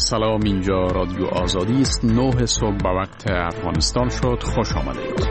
سلام، اینجا رادیو آزادی است. 9 صبح به وقت افغانستان شد. خوش آمدید.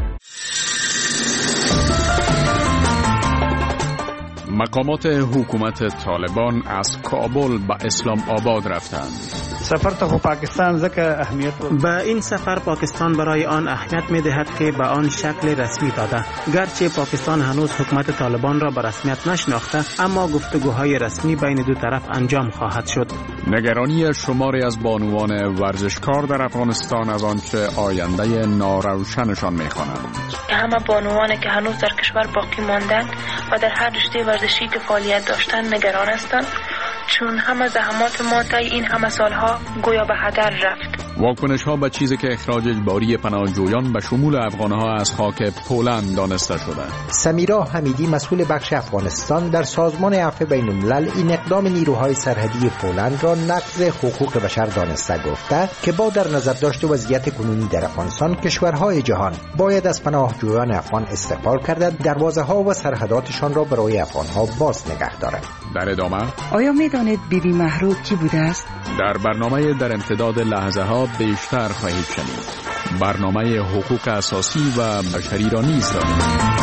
مقامات حکومت طالبان از کابل به اسلام آباد رفتند. سفر تا پاکستان زکه اهمیت به این سفر پاکستان برای آن اهمیت می‌دهد که به آن شکل رسمی داده. گرچه پاکستان هنوز حکومت طالبان را به رسمیت نشناخته، اما گفتگوهای رسمی بین دو طرف انجام خواهد شد. نگرانی شماری از بانوان ورزشکار در افغانستان از آنچه آینده ناروشنشان می‌خوانند. همه بانوانی که هنوز در کشور باقی ماندند و در هر رشته ورزشی که فعالیت داشتند نگران هستند، چون همه زحمات ما طی این همه سالها گویا به هدر رفت. واکنش ها به چیزی که اخراج اجباری پناهجویان به شمول افغانها از خاک پولند دانسته شده. سمیرا حمیدی مسئول بخش افغانستان در سازمان عفو بین الملل این اقدام نیروهای سرحدی پولند را نقض حقوق بشر دانسته گفته که با در نظر داشت وضعیت کنونی در افغانستان کشورهای جهان باید از پناهجویان افغان استقبال کرده، دروازه ها و سرحداتشان را برای افغانها باز نگه دارند. در ادامه آیا می‌دانید بیبی مهرود کی بوده است؟ در برنامه در امتداد لحظه ها بیشتر خواهید شنید. برنامه حقوق اساسی و بشری را نیز داریم.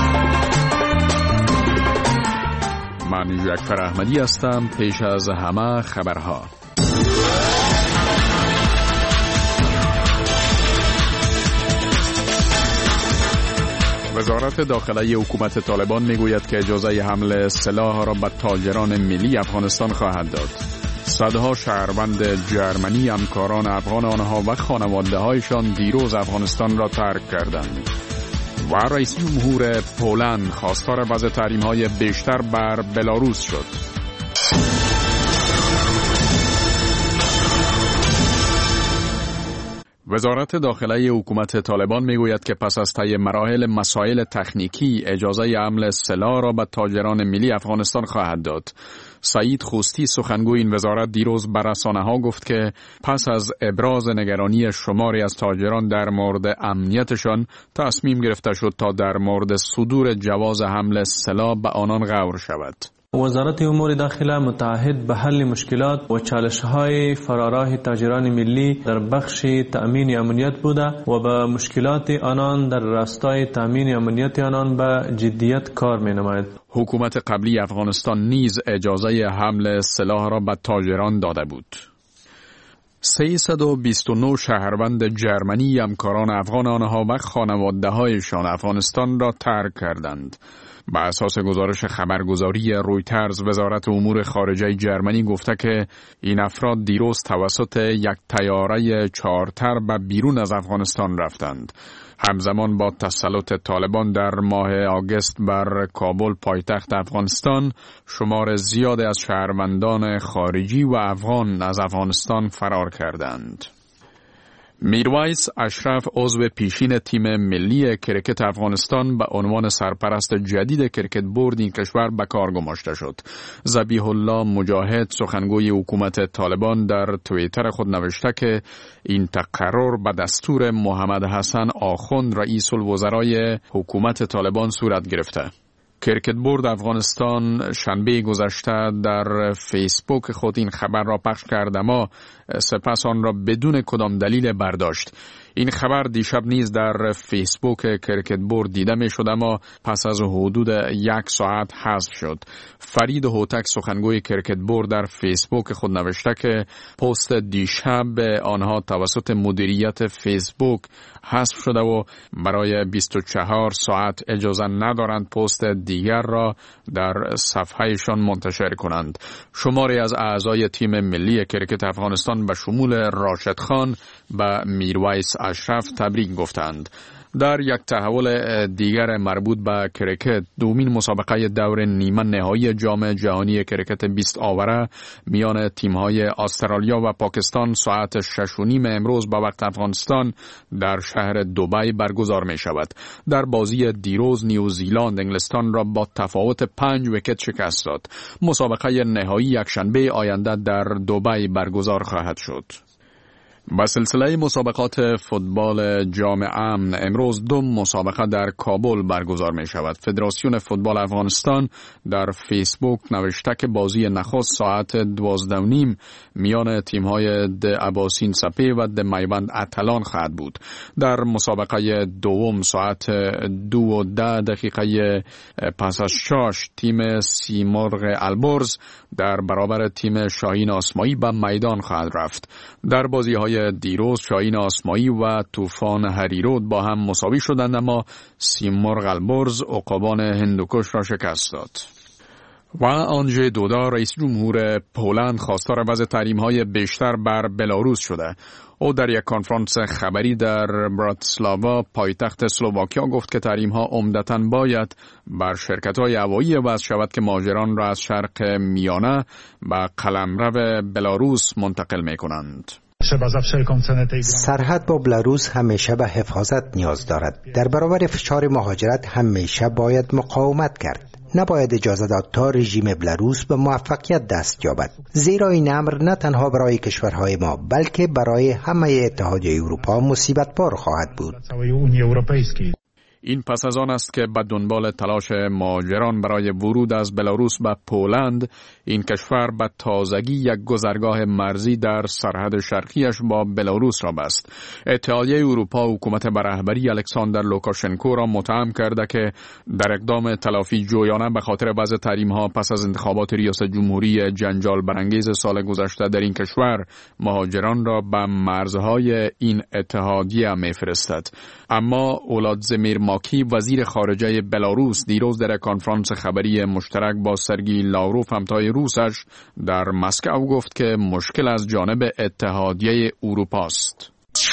من جعفر احمدی هستم. پیش از همه خبرها. وزارت داخلی حکومت طالبان میگوید که اجازه حمل سلاح را به تاجران ملی افغانستان خواهد داد. صدها شهروند جرمنی همکاران افغان آنها و خانواده هایشان دیروز افغانستان را ترک کردند. و رئیس جمهور پولند خواستار وضع تحریم های بیشتر بر بلاروس شد. وزارت داخلی حکومت طالبان میگوید که پس از طی مراحل مسائل تکنیکی اجازه حمل سلاح را به تاجران ملی افغانستان خواهد داد. سعید خوستی سخنگوی این وزارت دیروز به رسانه‌ها گفت که پس از ابراز نگرانی شماری از تاجران در مورد امنیتشان تصمیم گرفته شد تا در مورد صدور جواز حمل سلاح به آنان غور شود. وزارت امور داخله متعهد به حل مشکلات و چالش‌های فراراه تاجران ملی در بخش تأمین امنیت بوده و به مشکلات آنان در راستای تأمین امنیت آنان به جدیت کار می‌نماید. حکومت قبلی افغانستان نیز اجازه حمل سلاح را به تاجران داده بود. 329 شهروند جرمنی همکاران افغان آنها و خانواده‌هایشان افغانستان را ترک کردند. به اساس گزارش خبرگزاری رویترز، وزارت امور خارجه جرمنی گفته که این افراد دیروز توسط یک طیاره چارتر به بیرون از افغانستان رفتند. همزمان با تسلط طالبان در ماه آگوست بر کابل پایتخت افغانستان، شمار زیاد از شهروندان خارجی و افغان از افغانستان فرار کردند. میرویس اشرف عضو پیشین تیم ملی کرکت افغانستان به عنوان سرپرست جدید کرکت بورد این کشور به کار گماشته شد. ذبیح الله مجاهد سخنگوی حکومت طالبان در توییتر خود نوشته که این تقرر به دستور محمد حسن آخوند رئیس الوزرای حکومت طالبان صورت گرفته. کرکت بورد افغانستان شنبه گذشته در فیسبوک خود این خبر را پخش کرد، اما سپس آن را بدون کدام دلیل برداشت. این خبر دیشب نیز در فیسبوک کرکت بورد دیده می شد، اما پس از حدود 1 ساعت حذف شد. فرید هوتک سخنگوی کرکت بورد در فیسبوک خود نوشته که پست دیشب آنها توسط مدیریت فیسبوک حذف شده و برای 24 ساعت اجازه ندارند پست دیگر را در صفحهشان منتشر کنند. شماری از اعضای تیم ملی کرکت افغانستان به شمول راشد خان و میرویس اشرف تبریک گفتند. در یک تحول دیگر مربوط به کرکت، دومین مسابقه دور نیمه نهایی جام جهانی کرکت 20 آوره میان تیم‌های استرالیا و پاکستان ساعت 6:30 امروز به وقت افغانستان در شهر دبی برگزار می شود. در بازی دیروز نیوزیلند انگلستان را با تفاوت 5 ویکت شکست داد. مسابقه نهایی یکشنبه آینده در دبی برگزار خواهد شد. با سلسله مسابقات فوتبال جام امن امروز 2 مسابقه در کابل برگزار می شود. فدراسیون فوتبال افغانستان در فیسبوک نوشته که بازی نخست ساعت 12:30 میان تیم‌های د اباسین سپی و د میبند اتلان خواهد بود. در مسابقه دوم ساعت 2:10 پس از شاش تیم سیمرغ البرز در برابر تیم شاهین آسمایی به میدان خواهد رفت. در بازی‌های دیروز شاهین آسمایی و طوفان هریرود با هم مساوی شدند، اما سیمرغ البرز عقابان هندوکش را شکست داد. و آنژی دودا رئیس جمهور پولند خواستار وضع تحریم‌های بیشتر بر بلاروس شده. او در یک کنفرانس خبری در براتسلاوا پایتخت اسلواکیا گفت که تحریم‌ها عمدتاً باید بر شرکت‌های هوایی وضع شود که مهاجران را از شرق میانه به قلمرو بلاروس منتقل می‌کنند. سرحد با بلاروس همیشه به حفاظت نیاز دارد. در برابر فشار مهاجرت همیشه باید مقاومت کرد. نباید اجازه داد تا رژیم بلاروس به موفقیت دست یابد، زیرا این امر نه تنها برای کشورهای ما بلکه برای همه اتحادیه اروپا مصیبت بار خواهد بود. این پس از آن است که به دنبال تلاش مهاجران برای ورود از بلاروس به پولند، این کشور به تازگی یک گذرگاه مرزی در سرحد شرقیش با بلاروس را بست. اتحادیه اروپا حکومت به رهبری الکساندر لوکاشنکو را متهم کرده که در اقدام تلافی جویانه به خاطر وضع تحریم‌ها پس از انتخابات ریاست جمهوری جنجال برانگیز سال گذشته در این کشور مهاجران را به مرزهای این اتحادیه می‌فرستد. اما اولادزمیر ماکی وزیر خارجه بلاروس دیروز در کنفرانس خبری مشترک با سرگی لاوروف همتای روسش در مسکو گفت که مشکل از جانب اتحادیه اروپا است.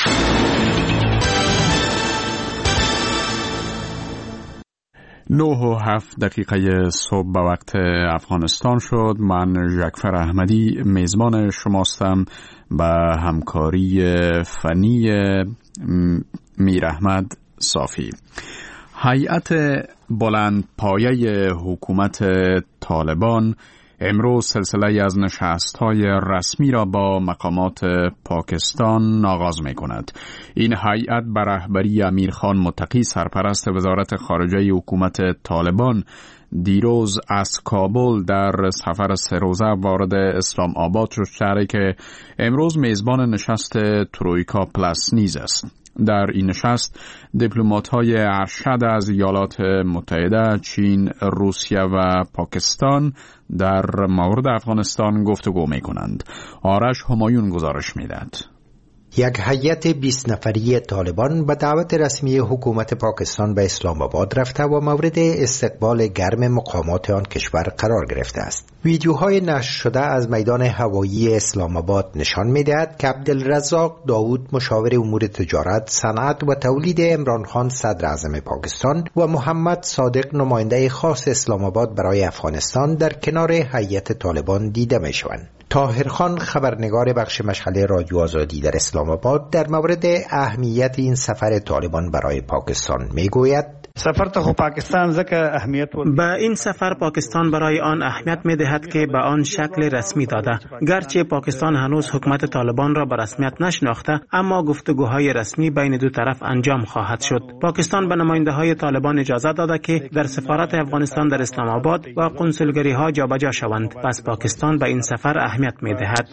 9:07 صبح به وقت افغانستان شد. من ژکفر احمدی میزبان شماستم به همکاری فنی میر احمد صافی. هیئت بلند پایه حکومت طالبان امروز سلسله از نشست‌های رسمی را با مقامات پاکستان آغاز می‌کند. این هیئت به رهبری امیرخان متقی سرپرست وزارت خارجه حکومت طالبان دیروز از کابل در سفر 3 روزه وارد اسلام آباد شد، شهری که امروز میزبان نشست ترویکا پلاس نیز است. در این نشست دیپلمات‌های ارشد از ایالات متحده، چین، روسیه و پاکستان در مورد افغانستان گفتگو می‌کنند. آرش همایون گزارش می‌دهد. یک هیئت 20 نفری طالبان به دعوت رسمی حکومت پاکستان به اسلام آباد رفته و مورد استقبال گرم مقامات آن کشور قرار گرفته است. ویدیوهای نشر شده از میدان هوایی اسلام آباد نشان می‌دهد که عبدالرزاق داوود مشاور امور تجارت، صنعت و تولید عمران خان صدر اعظم پاکستان و محمد صادق نماینده خاص اسلام آباد برای افغانستان در کنار هیئت طالبان دیده می‌شوند. طاهر خان خبرنگار بخش مشغله رادیو آزادی در اسلام آباد در مورد اهمیت این سفر طالبان برای پاکستان میگوید: سفر ته پاکستان زکه اهمیت به این سفر پاکستان برای آن اهمیت می‌دهد که به آن شکل رسمی داده. گرچه پاکستان هنوز حکومت طالبان را به رسمیت نشناخته، اما گفتگوهای رسمی بین دو طرف انجام خواهد شد. پاکستان به نماینده‌های طالبان اجازه داده که در سفارت افغانستان در اسلام آباد و قنسولگری‌ها جابجا شوند. پس پاکستان به این سفر اهمیت می‌دهد.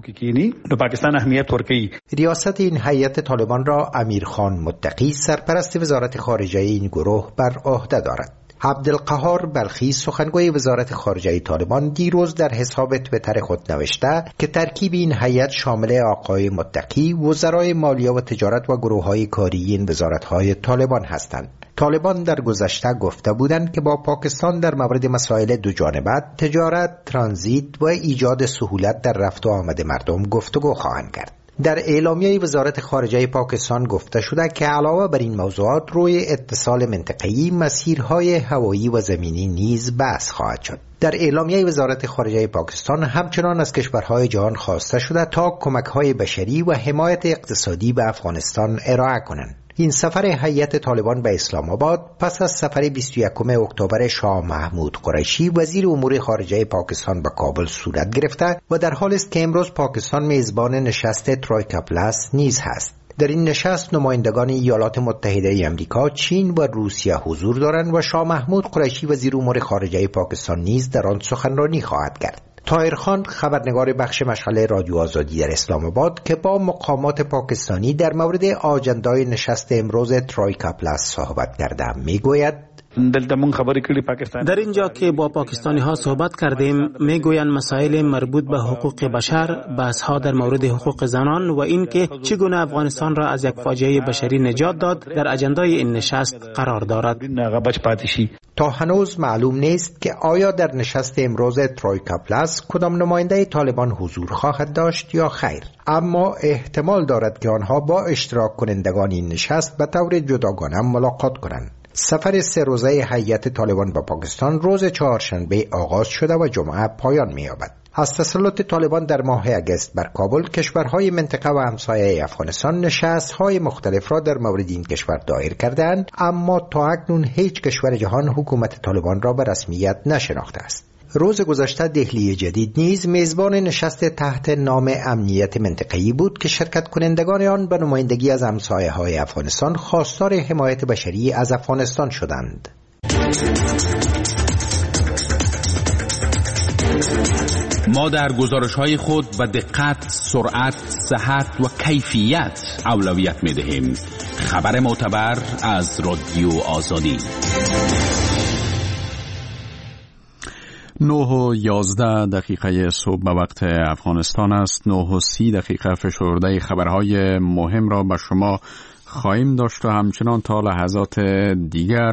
ریاست این هیئت طالبان را امیرخان متقی سرپرست وزارت خارجه این گروه بر عهده دارد. عبدالقهار بلخی سخنگوی وزارت خارجه طالبان دیروز در حساب توییتر خود نوشته که ترکیب این هیئت شامل آقای متقی، وزرای مالیه و تجارت و گروه‌های کاری این وزارت‌های طالبان هستند. طالبان در گذشته گفته بودند که با پاکستان در مورد مسائل دو جانبه، تجارت، ترانزیت و ایجاد سهولت در رفت و آمد مردم گفتگو خواهند کرد. در اعلامیه وزارت خارجه پاکستان گفته شده که علاوه بر این موضوعات روی اتصال منطقه‌ای، مسیرهای هوایی و زمینی نیز بحث خواهد شد. در اعلامیه وزارت خارجه پاکستان همچنان از کشورهای جهان خواسته شده تا کمک‌های بشری و حمایت اقتصادی به افغانستان ارائه کنند. این سفر هیئت طالبان به اسلام آباد پس از سفر 21 اکتبر شاه محمود قریشی وزیر امور خارجه پاکستان به کابل صورت گرفته و در حالی است که امروز پاکستان میزبان نشست ترویکا پلاس نیز هست. در این نشست نمایندگان ایالات متحده آمریکا، چین و روسیه حضور دارند و شاه محمود قریشی وزیر امور خارجه پاکستان نیز در آن سخنرانی خواهد کرد. طاهر خان خبرنگار بخش مشغله رادیو آزادی در اسلام آباد که با مقامات پاکستانی در مورد آجندای نشست امروز ترویکا پلاس صحبت کرده میگوید در اینجا که با پاکستانی ها صحبت کردیم میگویند مسائل مربوط به حقوق بشر، بحث ها در مورد حقوق زنان و این که چگونه افغانستان را از یک فاجعه بشری نجات داد در اجندای این نشست قرار دارد. تا هنوز معلوم نیست که آیا در نشست امروز ترویکا پلاس کدام نماینده طالبان حضور خواهد داشت یا خیر، اما احتمال دارد که آنها با اشتراک کنندگان این نشست به طور جداگانه ملاقات کنند. سفر 3 روزه هیئت طالبان به پاکستان روز چهارشنبه آغاز شده و جمعه پایان می‌یابد. از تسلط طالبان در ماه اگست بر کابل، کشورهای منطقه و همسایه افغانستان نشست‌های مختلف را در مورد این کشور دایر کردند، اما تا اکنون هیچ کشور جهان حکومت طالبان را به رسمیت نشناخته است. روز گذشته دهلی جدید نیز میزبان نشست تحت نام امنیت منطقه‌ای بود که شرکت کنندگان آن به نمایندگی از همسایه‌های افغانستان خواستار حمایت بشری از افغانستان شدند. ما در گزارش‌های خود به دقت، سرعت، صحت و کیفیت اولویت می‌دهیم. خبر معتبر از رادیو آزادی. 9:11 صبح به وقت افغانستان است. 9:30 فشرده خبرهای مهم را به شما خواهیم داشت و همچنان تا لحظات دیگر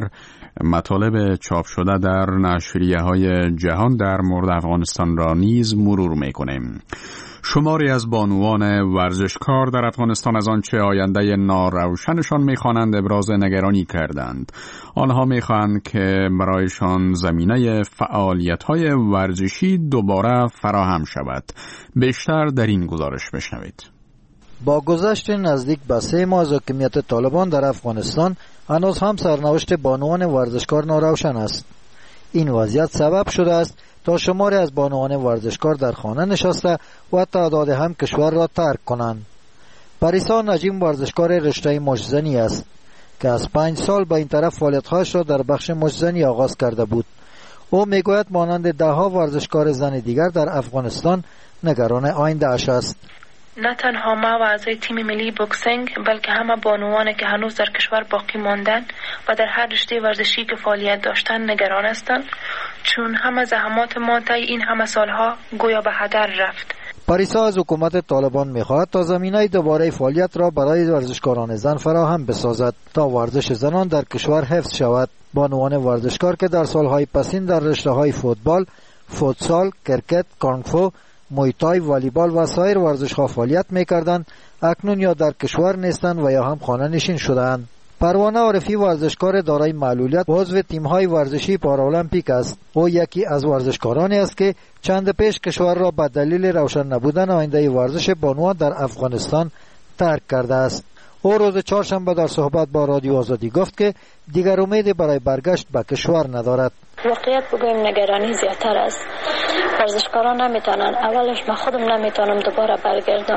مطالب چاپ شده در نشریه‌های جهان در مورد افغانستان را نیز مرور می‌کنیم. شماری از بانوان ورزشکار در افغانستان از آنچه آینده ناروشنشان می‌خوانند ابراز نگرانی کردند. آنها می‌خواهند که برایشان زمینه فعالیت‌های ورزشی دوباره فراهم شود. بیشتر در این گزارش بشنوید. با گذشت نزدیک به 3 ماه از حاکمیت طالبان در افغانستان، هنوز هم سرنوشت بانوان ورزشکار ناروشن است. این وضعیت سبب شده است تا شماری از بانوان ورزشکار در خانه نشسته و تعداد هم کشور را ترک کنند. پریسا نجیم ورزشکار رشته مشت‌زنی است که از 5 سال به این طرف فعالیت‌هایش را در بخش مشت‌زنی آغاز کرده بود. او میگوید مانند ده‌ها ورزشکار زن دیگر در افغانستان نگران آینده اش است. نه تنها ما و اعضای تیم ملی بوکسینگ، بلکه همه بانوانی که هنوز در کشور باقی ماندند و در هر رشته ورزشی که فعالیت داشتند نگران هستند، چون همه زحمات ما طی این همه سالها گویا به هدر رفت. پاریسا از حکومت طالبان می‌خواهد تا زمینه دوباره فعالیت را برای ورزشکاران زن فراهم بسازد تا ورزش زنان در کشور حفظ شود. بانوان ورزشکار که در سالهای پسین در رشته‌های فوتبال، فوتسال، کرکت، کانگفو، مویتای، والیبال و سایر ورزش‌ها فعالیت می‌کردند، اکنون یا در کشور نیستند و یا هم خانه نشین شده‌اند. پروانه عارفی ورزشکار دارای معلولیت و عضو تیم‌های ورزشی پارالمپیک است. او یکی از ورزشکارانی است که چند پیش کشور را به دلیل روشن نبودن آینده ورزش بانوان در افغانستان ترک کرده است. او روز چهارشنبه در صحبت با رادیو آزادی گفت که دیگر امیدی برای برگشت به کشور ندارد. واقعیت بگویم نگرانی زیادتر است. ورزشکاران نمیتونن، اولش من خودم نمیتونم دوباره برگردم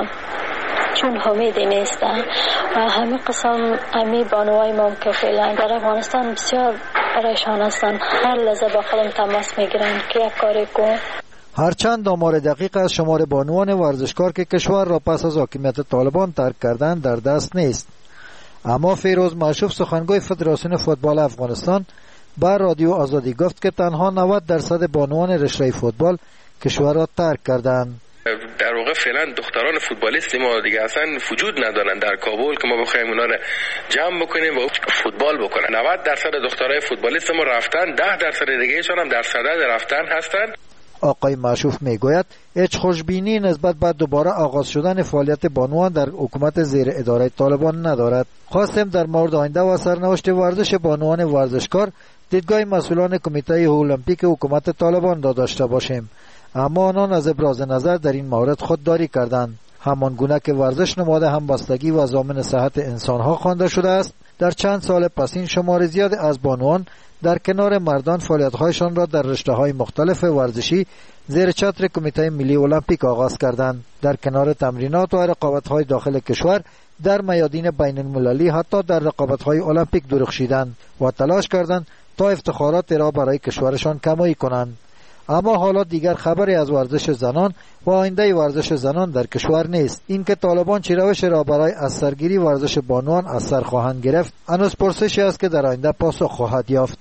چون امیدی نیست و همین قسم امی بانوای ما که فعلا در افغانستان بسیار پریشان هستند. هر لحظه با خودم تماس میگیرند که یک کاری کن. هرچند آمار دقیق از شمار بانوان ورزشکار که کشور را پس از حاکمیت طالبان ترک کردند در دست نیست، اما فیروز معشوف سخنگوی فدراسیون فوتبال افغانستان با رادیو آزادی گفت که تنها 90% بانوان رشته فوتبال کشور را ترک کردند. در واقع فعلا دختران فوتبالیست ما دیگه اصلا وجود ندارن در کابل که ما بخوایم اونا رو جمع بکنیم و فوتبال بکنن. 90% دخترای فوتبالیست ما رفتن، 10% دیگه ایشون هم در صدد رفتن هستن. آقای معشوف میگوید هیچ خوشبینی نسبت به دوباره آغاز شدن فعالیت بانوان در حکومت زیر اداره طالبان ندارد. خواستیم در مورد آینده و سرنوشت ورزش بانوان ورزشکار دیدگاه مسئولان کمیته المپیک حکومت طالبان را داشته باشیم، اما آنان از ابراز نظر در این مورد خودداری کردند. همان گونه که ورزش نماد همبستگی و ضامن صحت انسانها خوانده شده است، در چند سال پسین شمار زیاد از بانوان در کنار مردان فعالیت‌هایشان را در رشته‌های مختلف ورزشی زیر چتر کمیته ملی المپیک آغاز کردند. در کنار تمرینات و رقابت‌های داخل کشور در میادین بین المللی حتی در رقابت‌های المپیک درخشیدند و تلاش کردند تا افتخارات را برای کشورشان کمایی کنند. اما حالا دیگر خبری از ورزش زنان و آینده ورزش زنان در کشور نیست. اینکه طالبان چه روش را برای از سرگیری ورزش بانوان از سر خواهند گرفت هنوز پرسشی است که در آینده پاسخ خواهد یافت.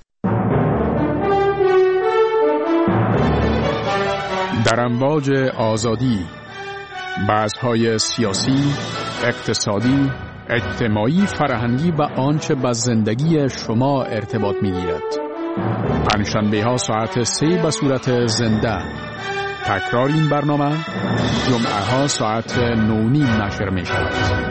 در امواج آزادی، بحث‌های سیاسی، اقتصادی، اجتماعی، فرهنگی و آنچه با زندگی شما ارتباط می‌گیرد. پنجشنبه‌ها ساعت 3 به صورت زنده. تکرار این برنامه جمعه‌ها ساعت 9:30 نشر می‌شود.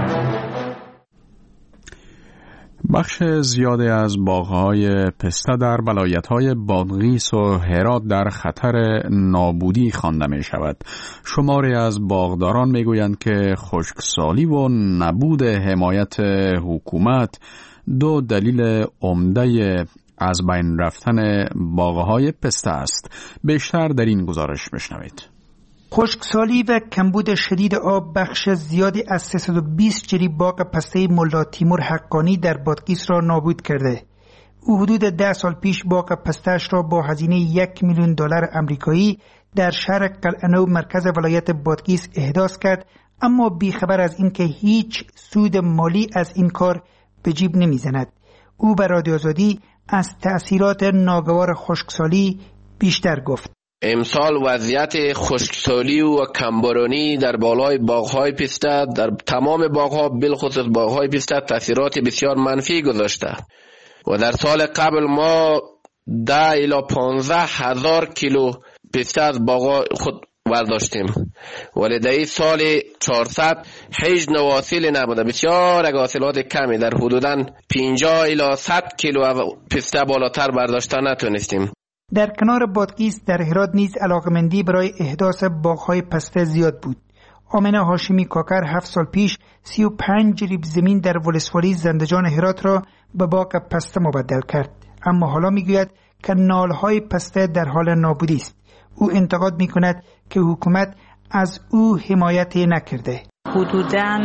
بخش زیادی از باغ‌های پسته در ولایت‌های بادغیس و هرات در خطر نابودی خوانده می‌شود. شماری از باغداران می‌گویند که خشکسالی و نبود حمایت حکومت دو دلیل عمده از بین رفتن باغ‌های پسته است. بیشتر در این گزارش بشنوید. خشکسالی و کمبود شدید آب بخش زیادی از 320 جری باغ پسته ملا تیمور حقانی در بادغیس را نابود کرده. او حدود 10 سال پیش باغ پسته‌اش را با هزینه $1,000,000 آمریکایی در شهر قلعه‌نو مرکز ولایت بادغیس احداث کرد، اما بیخبر از اینکه هیچ سود مالی از این کار به جیب نمیزند. او به رادیو آزادی از تأثیرات ناگوار خشکسالی بیشتر گفت. امسال وضعیت خشکسالی و کمبارانی در بالای باغ‌های پسته در تمام باغ‌ها بالخصوص باغ‌های پسته تأثیرات بسیار منفی گذاشته و در سال قبل ما 10 الی 15 هزار کیلو پسته از باغ‌ها خود برداشتیم، ولی در این سال 400 هیچ نواصل نبوده. بسیار اگه حاصلات کمی در حدوداً 50 الی 100 کیلو پسته بالاتر برداشته نتونستیم. در کنار بادغیس در هرات نیز علاقمندی برای احداث باغ‌های پسته زیاد بود. آمنه هاشمی کاکر 7 سال پیش 35 جریب زمین در ولسوالی زندجان هرات را به باغ پسته مبدل کرد، اما حالا میگوید که نالهای پسته در حال نابودی است. او انتقاد میکند که حکومت از او حمایت نکرده. حدوداً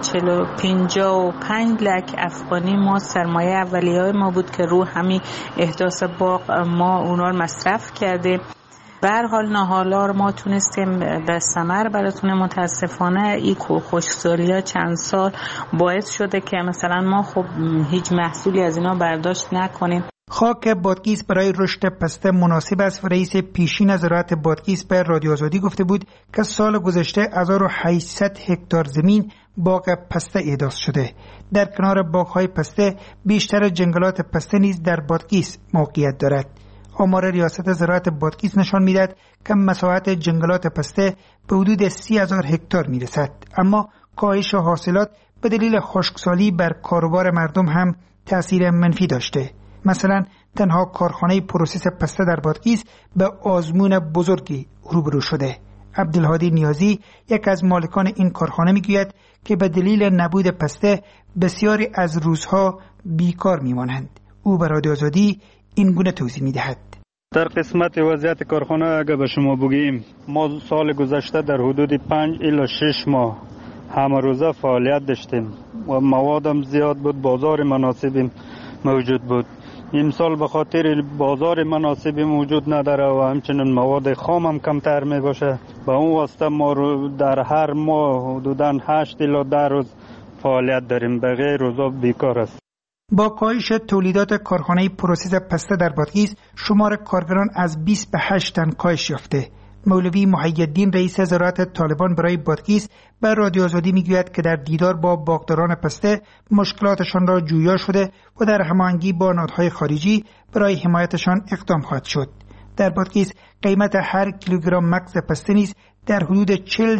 55 لک افغانی ما سرمایه اولیه ما بود که رو همین احداث باغ ما اونا رو مصرف کرده. به هر حال نهالا ما تونستیم به ثمر براتون. متاسفانه این خشکسالی‌ها چند سال باعث شده که مثلا ما خب هیچ محصولی از اینا برداشت نکنیم. خاک بادغیس برای رشد پسته مناسب است و رئیس پیشین زراعت بادغیس به رادیو آزادی گفته بود که سال گذشته 1800 هکتار زمین باغ پسته احداث شده. در کنار باغ‌های پسته بیشتر جنگلات پسته نیز در بادغیس موقعیت دارد. آمار ریاست زراعت بادغیس نشان می‌دهد که مساحت جنگلات پسته به حدود 30,000 هکتار میرسد، اما کاهش حاصلات به دلیل خشکسالی بر کاروبار مردم هم تأثیر منفی داشته. مثلا تنها کارخانه پروسس پسته در بادغیس به آزمون بزرگی روبرو شده. عبدالهادی نیازی یک از مالکان این کارخانه میگوید که به دلیل نبود پسته بسیاری از روزها بیکار میمانند. او به رادیو آزادی این گونه توضیح میدهد. در قسمت وضعیت کارخانه اگر به شما بگیم، ما سال گذشته در حدود 5 الی 6 ماه همه روزه فعالیت داشتیم و موادم زیاد بود، بازار مناسبی موجود بود. این سال به خاطر بازار مناسبی موجود نداره و همچنین مواد خام هم کمتر می باشه. به اون واسطه ما در هر ماه حدوداً 8 الی 10 روز فعالیت داریم، بقیه روزا بیکار است. با کاهش تولیدات کارخانه پروسس پسته در بادغیس شمار کارگران از 20 به 8 تن کاهش یافته. مولوی محی‌الدین رئیس زراعت طالبان برای بادغیس به رادیو آزادی میگوید که در دیدار با باغداران پسته مشکلاتشان را جویا شده و در هماهنگی با نهادهای خارجی برای حمایتشان اقدام خواهد شد. در بادغیس قیمت هر کیلوگرم مغز پسته نیز در حدود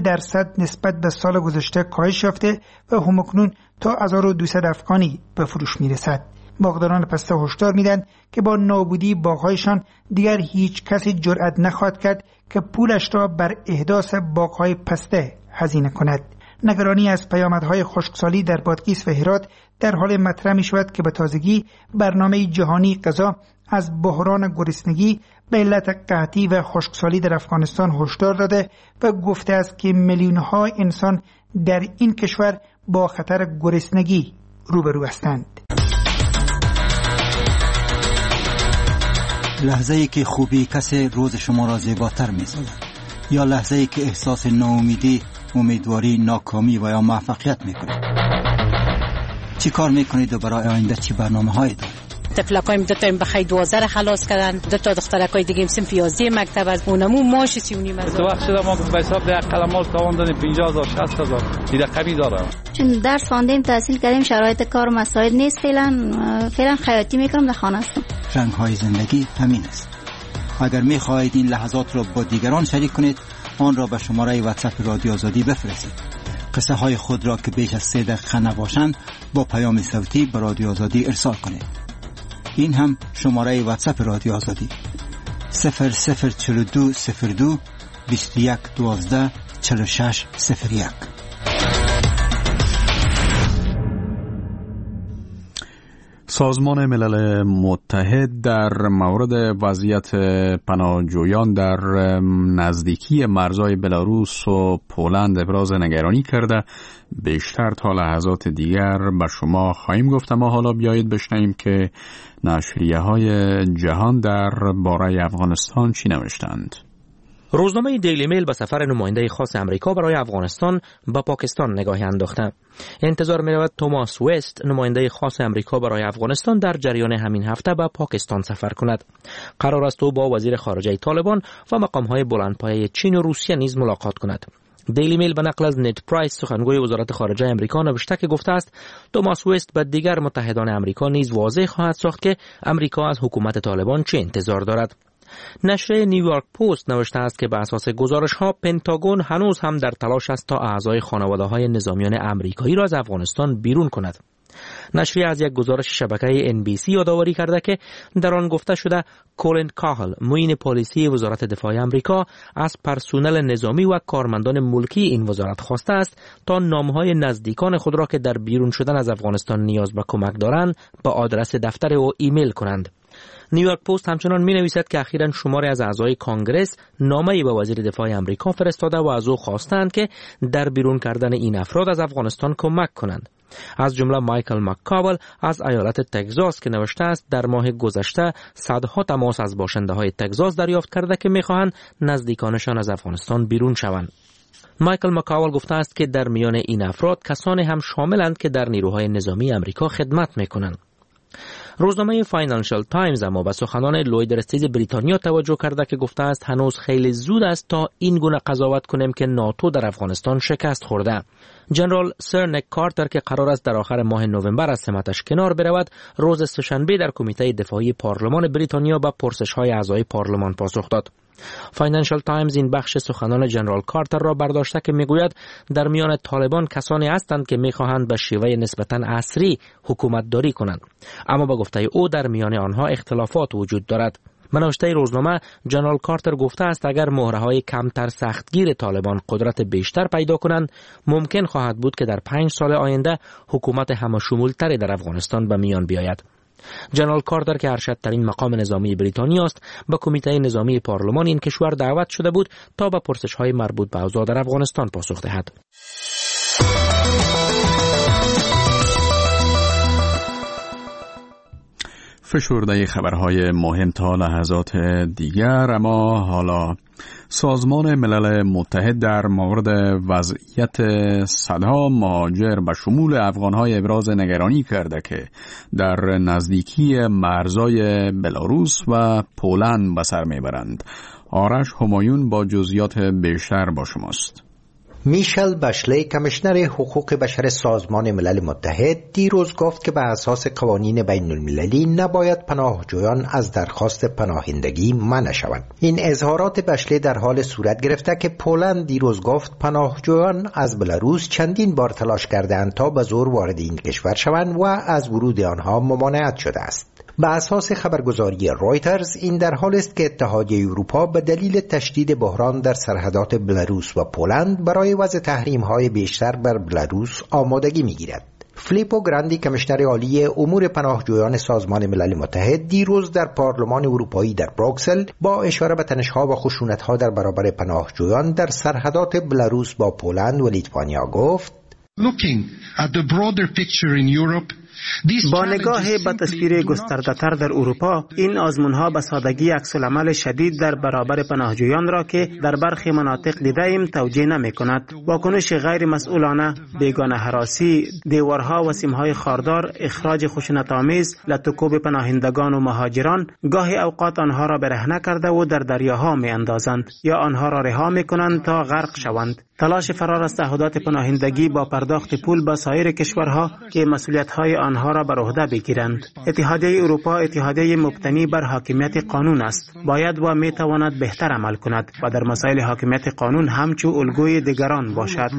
40% نسبت به سال گذشته کاهش یافته و همکنون تا 1200 افغانی به فروش میرسد. باغداران پسته هشدار میدن که با نابودی باغ‌هایشان دیگر هیچ کسی جرأت نخواهد کرد که پولش را بر احداث باغ‌های پسته هزینه کند. نگرانی از پیامدهای خشکسالی در بادغیس و هرات در حال مطرح می شود که به تازگی برنامه جهانی غذا از بحران گرسنگی به علت قحطی و خشکسالی در افغانستان هشدار داده و گفته است که میلیون‌ها انسان در این کشور با خطر گرسنگی روبرو هستند. لحظه‌ای که خوبی کسی روز شما را زیباتر می‌سازد، یا لحظه‌ای که احساس ناامیدی، امیدواری، ناکامی و یا موفقیت می‌کند. چی کار می‌کنید و برای آینده چی برنامه‌هایی دارید؟ طفلکایم دو تا بخای 12 خلاص کردن، دو تا دخترکای دیگه هم صنف 11 مکتب از اونمو ماش 3.5 تو وقت شده ما به حساب ده قلمال تاوان دادیم 50000 60000 دیگه رقمی داره. چون درس خواندیم تحصیل کردیم شرایط کار مساعد نیست، فعلا خیاطی میکنم در خانه هستم. رنگ‌های زندگی همین است. اگر می‌خواهید این لحظات را با دیگران شریک کنید، آن را به شماره واتساپ رادیو آزادی بفرستید. قصه های خود را که بیش از 3 دقیقه نباشند با پیام صوتی به رادیو آزادی ارسال کنید. این هم شماره واتساپ رادیو آزادی 004202 21 12 46 01. سازمان ملل متحد در مورد وضعیت پناهجویان در نزدیکی مرزهای بلاروس و پولند ابراز نگرانی کرده. بیشتر تا لحظات دیگر به شما خواهیم گفت، اما حالا بیایید بشنویم که نشریه های جهان در باره افغانستان چی نوشتند. روزنامه دیلی میل به سفر نماینده خاص امریکا برای افغانستان به پاکستان نگاهی انداخته. انتظار می رود توماس وست، نماینده خاص امریکا برای افغانستان، در جریان همین هفته به پاکستان سفر کند. قرار است او با وزیر خارجه طالبان و مقام‌های بلندپایه چین و روسیه نیز ملاقات کند. دیلی میل به نقل از نید پرایس، سخنگوی وزارت خارجه امریکا، نوشته که گفته است توماس وست به دیگر متحدان امریکا نیز واضح خواهد ساخت که امریکا از حکومت طالبان چه انتظار دارد. نشریه نیویورک پست نوشته است که به اساس گزارش‌ها پنتاگون هنوز هم در تلاش است تا اعضای خانواده‌های نظامیان امریکایی را از افغانستان بیرون کند. نشریه از یک گزارش شبکه NBC یادآوری کرده که در آن گفته شده کولین کاهل، معین پالیسی وزارت دفاع امریکا، از پرسونل نظامی و کارمندان ملکی این وزارت خواسته است تا نامهای نزدیکان خود را که در بیرون شدن از افغانستان نیاز به کمک دارند به آدرس دفتر او ایمیل کنند. نیویورک پست همچنان می نویسد که اخیراً شماری از اعضای کانگرس نامه‌ای به وزیر دفاع امریکا فرستاده و از او خواستند که در بیرون کردن این افراد از افغانستان کمک کنند. از جمله مایکل مککاول از ایالت تگزاس که نوشته است در ماه گذشته صدها تماس از باشنده‌های تگزاس دریافت کرده که می‌خواهند نزدیکانشان از افغانستان بیرون شوند. مایکل مکاول گفته است که در میان این افراد کسانی هم شاملند که در نیروهای نظامی امریکا خدمت می‌کنند. روزنامه فاینانشال تایمز اما به سخنان لوید رستیز بریتانیا توجه کرده که گفته است هنوز خیلی زود است تا این گونه قضاوت کنیم که ناتو در افغانستان شکست خورده. جنرال سر نیک کارتر که قرار است در آخر ماه نوامبر از سمتش کنار برود، روز سه‌شنبه در کمیته دفاعی پارلمان بریتانیا به پرسش‌های اعضای پارلمان پاسخ داد. فاینانشال تایمز این بخش سخنان جنرال کارتر را برداشته که میگوید در میان طالبان کسانی هستند که میخواهند به شیوه نسبتاً عصری حکومت داری کنند، اما به گفته او در میان آنها اختلافات وجود دارد. به نوشته روزنامه جنرال کارتر گفته است اگر مهره‌های کمتر سختگیر طالبان قدرت بیشتر پیدا کنند، ممکن خواهد بود که در 5 سال آینده حکومت همه‌شمول‌تری در افغانستان به میان بیاید. جنرال کارتر که ارشدترین مقام نظامی بریتانیا است، به کمیته نظامی پارلمان این کشور دعوت شده بود تا به پرسش‌های مربوط به اوضاع در افغانستان پاسخ دهد. فشرده خبرهای مهم تا لحظات دیگر، اما حالا سازمان ملل متحد در مورد وضعیت صدها مهاجر به شمول افغانهای ابراز نگرانی کرده که در نزدیکی مرزهای بلاروس و پولند به سر میبرند. آرش همایون با جزئیات بیشتر با شماست. میشل باشلی، کمیشنر حقوق بشر سازمان ملل متحد، دیروز گفت که به اساس قوانین بین المللی نباید پناهجویان از درخواست پناهندگی منع شوند. این اظهارات باشلی در حال صورت گرفته که پولند دیروز گفت پناهجویان از بلاروس چندین بار تلاش کردند تا به زور وارد این کشور شوند و از ورود آنها ممانعت شده است. به اساس خبرگزاری رویترز این در حال است که اتحادیه اروپا به دلیل تشدید بحران در سرحدات بلاروس و پولند برای وضع تحریم‌های بیشتر بر بلاروس آمادگی می‌گیرد. فلیپو گراندی کمیشنر عالی امور پناهجویان سازمان ملل متحد دیروز در پارلمان اروپایی در بروکسل با اشاره به تنش‌ها و خشونت‌ها در برابر پناهجویان در سرحدات بلاروس با پولند و لیتوانیا گفت: با نگاه به تصویر گسترده‌تر در اروپا، این آزمون‌ها به سادگی عکس‌العمل شدید در برابر پناهجویان را که در برخی مناطق دیده‌ایم توجیه نمی‌کند. واکنش غیر مسئولانه، بیگانه هراسی، دیوارها و سیم‌های خاردار، اخراج خشونت‌آمیز، لطوکوب پناهندگان و مهاجران، گاهی اوقات آنها را برهنه کرده و در دریاها می‌اندازند یا آنها را رها می‌کنند تا غرق شوند. تلاش فرار از تعهدات پناهندگی با پرداخت پول به سایر کشورها که مسئولیت‌های آنها را بر عهده بگیرند. اتحادیه اروپا اتحادیه مبتنی بر حاکمیت قانون است. باید و می‌تواند بهتر عمل کند و در مسائل حاکمیت قانون همچو الگوی دیگران باشد.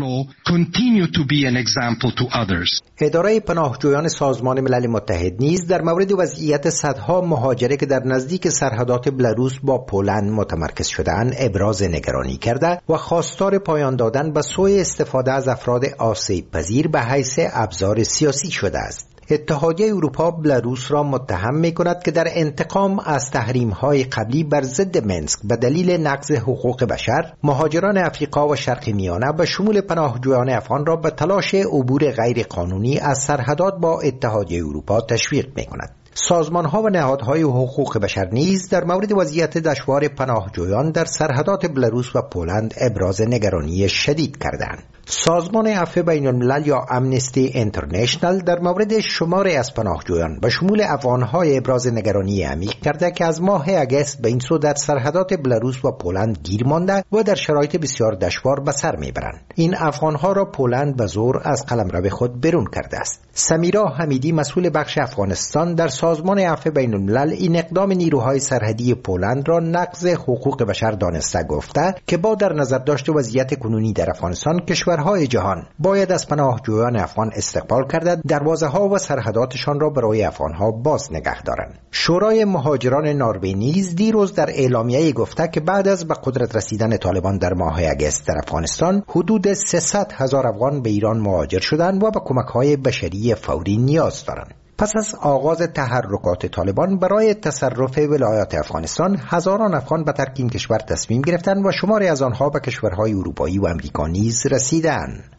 اداره پناهجویان سازمان ملل متحد نیز در مورد وضعیت صدها مهاجر که در نزدیک سرحدات بلاروس با پولند متمرکز شده‌اند ابراز نگرانی کرده و خواستار پایان دادن به سوء استفاده از افراد آسیب پذیر به حیث ابزار سیاسی شده است. اتحادیه اروپا بلاروس را متهم می‌کند که در انتقام از تحریم‌های قبلی بر ضد منسک به دلیل نقض حقوق بشر، مهاجران افریقا و شرق میانه به شمول پناهجویان افغان را به تلاش عبور غیر قانونی از سرحدات با اتحادیه اروپا تشویق می‌کند. سازمان‌ها و نهادهای حقوق بشر نیز در مورد وضعیت دشوار پناهجویان در سرحدات بلاروس و پولند ابراز نگرانی شدید کردند. سازمان عفو بین الملل یا امنستی اینترنشنال در مورد شماری از پناهجویان به شمول افغان‌های ابراز نگرانی عمیق کرده که از ماه اگست به این سو در سرحدات بلاروس و پولند گیر مانده و در شرایط بسیار دشوار به سر میبرند. این افغان‌ها را پولند به زور از قلمرو خود بیرون کرده است. سمیرا حمیدی مسئول بخش افغانستان در سازمان عفو بین الملل این اقدام نیروهای سرحدی پولند را نقض حقوق بشر دانسته گفته که با در نظر داشت وضعیت کنونی در افغانستان کشورهای جهان باید از پناهجویان افغان استقبال کرده دروازه‌ها و سرحداتشان را برای افغان‌ها باز نگه دارند. شورای مهاجران نروژ نیز دیروز در اعلامیه‌ای گفته که بعد از به قدرت رسیدن طالبان در ماه اگست در افغانستان حدود 300,000 افغان به ایران مهاجر شدند و به کمک‌های بشری فوری نیاز دارند. پس از آغاز تحرکات طالبان برای تصرف ولایات افغانستان، هزاران افغان به ترک این کشور تصمیم گرفتند و شماری از آنها به کشورهای اروپایی و امریکا نیز رسیدند.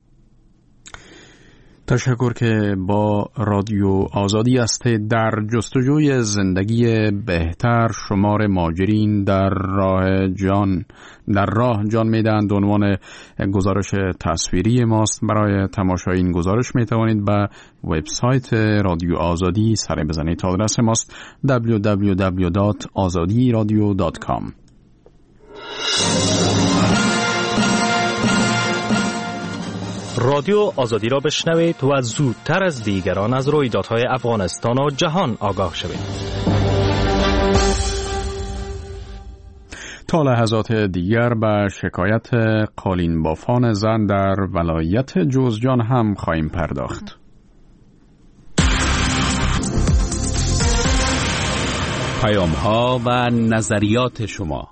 تشکر که با رادیو آزادی هستید. در جستجوی زندگی بهتر شمار مهاجرین در راه جان میدهند عنوان گزارش تصویری ماست. برای تماشای این گزارش می توانید به وبسایت رادیو آزادی سر بزنید. آدرس ماست www.azadiradio.com. رادیو آزادی را بشنوید و زودتر از دیگران از رویدادهای افغانستان و جهان آگاه شوید. تا لحظات دیگر به شکایت قالین بافان زن در ولایت جوزجان هم خواهیم پرداخت. پیام‌ها و نظریات شما.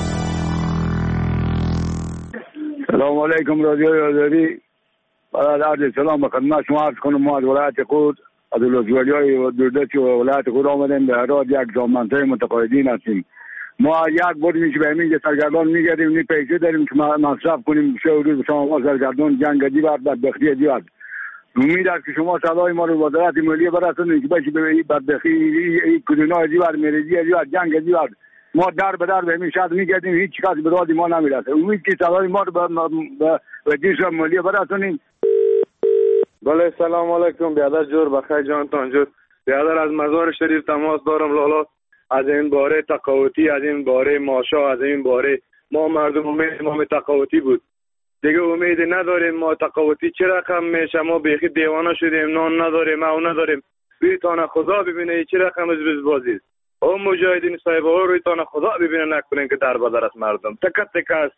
سلام علیکم رادیو آزادی. عرض سلام به خدمت شما عرض کنم. ما از ولایت قود از ولسوالی‌های دوردستی و ولایت قود آمدیم. به هرات یک جامعه متقاعدین هستیم. ما یک بار میشه به همین سرگردان میگردیم، نی پیسه داریم که مصرف کنیم. شو روز شما سرگردان جنگ دیوار بدبختی دیوار. امید است که شما صدای ما رو وزارت مالیه برسونید که بشه به بدبختی این کرونا دیوار مریضی دیوار جنگ دیوار. ما در به در به همین شهر میگردیم، هیچ کس به داد ما نمیرسه. امید که صدای ما رو به وزارت مالیه برسونید. بله سلام علیکم. بیادر جور بخیر جانتان جور. بیادر از مزار شریف تماس دارم لالا. از این باره تقاوتی، از این باره ماشا، از این باره ما مردم امید ما تقاوتی بود. دیگه امید نداریم. ما تقاوتی چه رقم میشه؟ ما بیخی دیوانه شدیم، نان نداریم، او نداریم. رویتان خدا ببینه چه رقم از بازی. او مجاهدین صاحب او رویتان خدا ببینه نکنین که در بدر است مردم. تکت تکه است.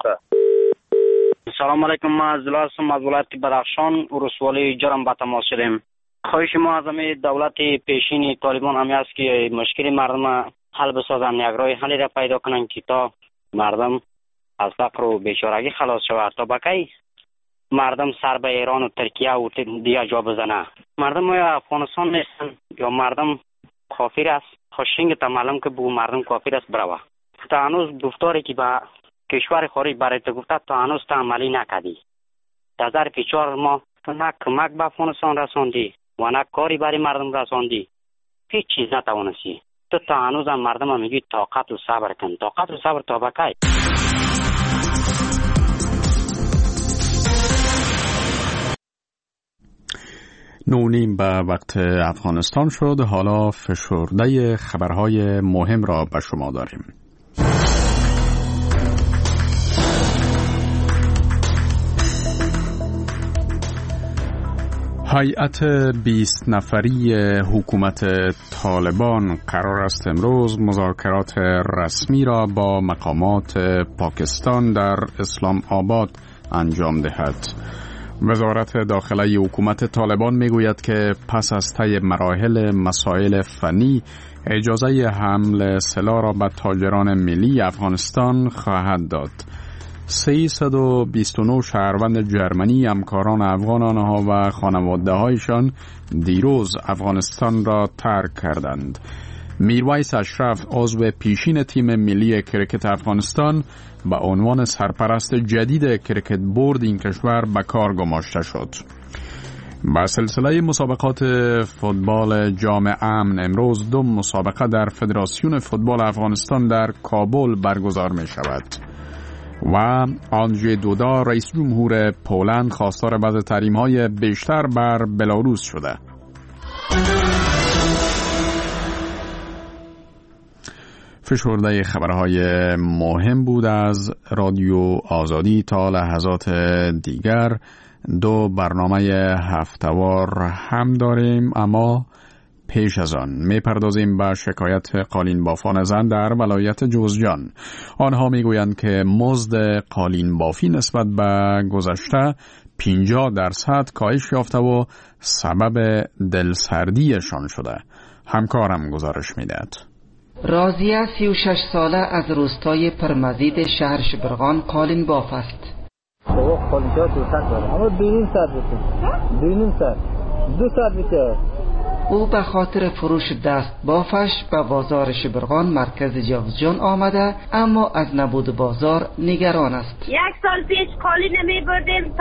سلام علیکم. ما از ولایت بدخشان ورسوالی جرم با تماس شدیم. خواهش ما از دولت پیشین طالبان همی است که مشکل مردم حل بسازن، یک راه حلی را پیدا کنن که تا مردم از فقر و بیچارگی خلاص شود. تا بکی مردم سر به ایران و ترکیه و دیگه جا بزنه. مردم افغانستان نیستن یا مردم کافر است. خوشنگ تا معلوم که بو مردم کافر است بروا. تا هنوز گفتاری که با کشور خارج برای تو گفته تا هنوز تا عملی نکردی. در ظرف 4 ماه تو نه کمک به افغانستان رساندی و نه کاری برای مردم رساندی. هیچ چیز نتوانستی. تو تا هنوز هم مردم هم میگی طاقت و صبر کن. طاقت و صبر تا بکی. نونیم به وقت افغانستان شد. حالا فشرده خبرهای مهم را به شما داریم. هیئت 20 نفری حکومت طالبان قرار است امروز مذاکرات رسمی را با مقامات پاکستان در اسلام آباد انجام دهد. وزارت داخلی حکومت طالبان میگوید که پس از طی مراحل مسائل فنی اجازه حمل سلاح را به تاجران ملی افغانستان خواهد داد. 329 شهروند جرمنی همکاران افغان آنها و خانواده هایشان دیروز افغانستان را ترک کردند. میرویس اشرف عضو پیشین تیم ملی کرکت افغانستان به عنوان سرپرست جدید کرکت بورد این کشور به کار گماشته شد. با سلسله مسابقات فوتبال جام امن امروز 2 مسابقه در فدراسیون فوتبال افغانستان در کابل برگزار می شود و آندژی دودا رئیس جمهور پولند خواستار وضع تحریم‌های بیشتر بر بلاروس شده. فشرده خبرهای مهم بود از رادیو آزادی. تا لحظات دیگر 2 برنامه هفته‌وار هم داریم، اما پیش از آن میپردازیم به شکایت قالین بافان زن در ولایت جوزجان. آنها میگویند که مزد قالین بافی نسبت به گذشته 50% کاهش یافته و سبب دلسردیشان شده. همکارم گزارش میدهد. راضیه 36 ساله از روستای پرمزید شهر شبرغان قالین باف است. او به خاطر فروش دست بافش به بازار شبرغان مرکز جوزجان آمده، اما از نبود بازار نگران است. 1 سال پیش قالین می بردیم 500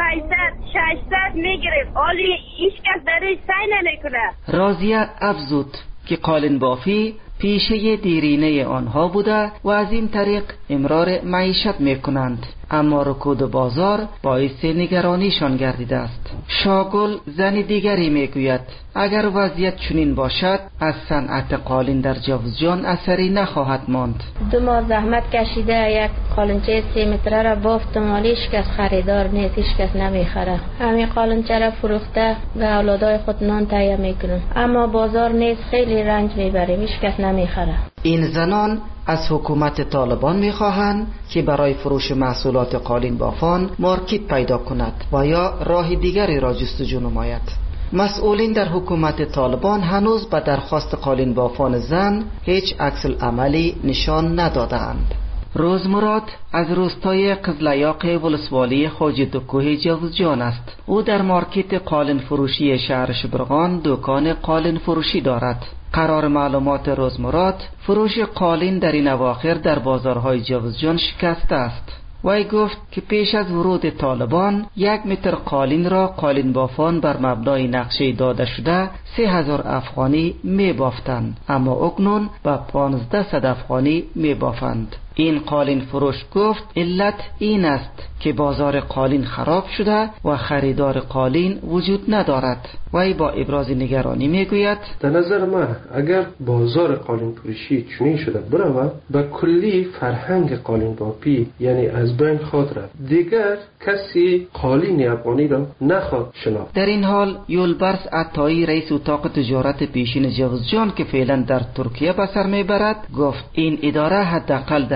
600 می گرفت، حالی هیچ کس درش سعی نمیکنه. راضیه افزود که قالین بافی پیشه دیرینه آنها بوده و از این طریق امرار معیشت میکنند، اما رکود بازار باعث نگرانیشان گردیده است. شاگل زن دیگری میگوید اگر وضعیت چنین باشد از صنعت قالین در جوزجان اثری نخواهد ماند. 2 ماه زحمت کشیده یک قالنچه 3 متره را بافتم، ولی هیچ کس خریدار نیست، هیچ کس نمیخره. همین قالنچه را فروخته به اولادای خود نان تهیه میکنم، اما بازار نیست، خیلی رنج میبریم، هیچ کس نمیخره. این زنان از حکومت طالبان میخواهند که برای فروش محصولات قالین بافان مارکت پیدا کند و یا راه دیگری را جستجو نماید. مسئولین در حکومت طالبان هنوز به درخواست قالین بافان زن هیچ عکس العملی نشان ندادند. روزمراد از روستای قزلیاق ولسوالی خواجه دکوه جوزجان است. او در مارکت قالین فروشی شهر شبرغان دکان قالین فروشی دارد. قرار معلومات روزمراد فروش قالین در این اواخر در بازارهای جوزجان شکسته است. وی گفت که پیش از ورود طالبان 1 متر قالین را قالین بافان بر مبنای نقشه داده شده 3000 افغانی می بافتند، اما اکنون به 1500 افغانی می بافند. این قالین فروش گفت علت این است که بازار قالین خراب شده و خریدار قالین وجود ندارد. وی با ابراز نگرانی میگوید در نظر من اگر بازار قالین فروشی چنین شده برود به کلی فرهنگ قالین بافی یعنی از بین خواهد رفت، دیگر کسی قالین افغانی را نخواهد شناخت. در این حال یولبرس عطایی رئیس اتاق تجارت پیشین جوزجان که فعلا در ترکیه به سر میبرد گفت این اداره حداقل در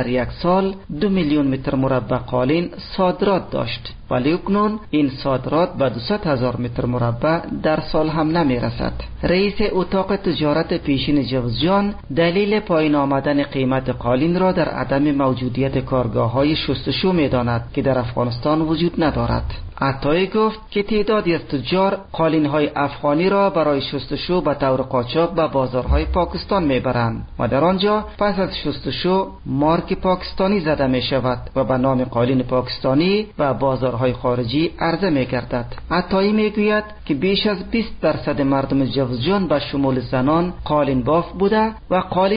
یک سال 2 میلیون متر مربع قالین صادرات داشت، ولی اکنون این صادرات به 200,000 متر مربع در سال هم نمی رسد. رئیس اتاق تجارت پیشین جوزجان دلیل پایین آمدن قیمت قالین را در عدم موجودیت کارگاه‌های شستشو می داند که در افغانستان وجود ندارد. عطایی گفت که تعدادی از تجار قالین‌های افغانی را برای شستشو به طور قاچاق به بازارهای پاکستان میبرند و در آنجا پس از شستشو مارک پاکستانی زده می شود و به نام قالین پاکستانی و بازارهای خارجی عرضه می گردد. عطایی می گوید که بیش از 20% مردم جوزجان به شمول زنان قالین باف بوده و قالین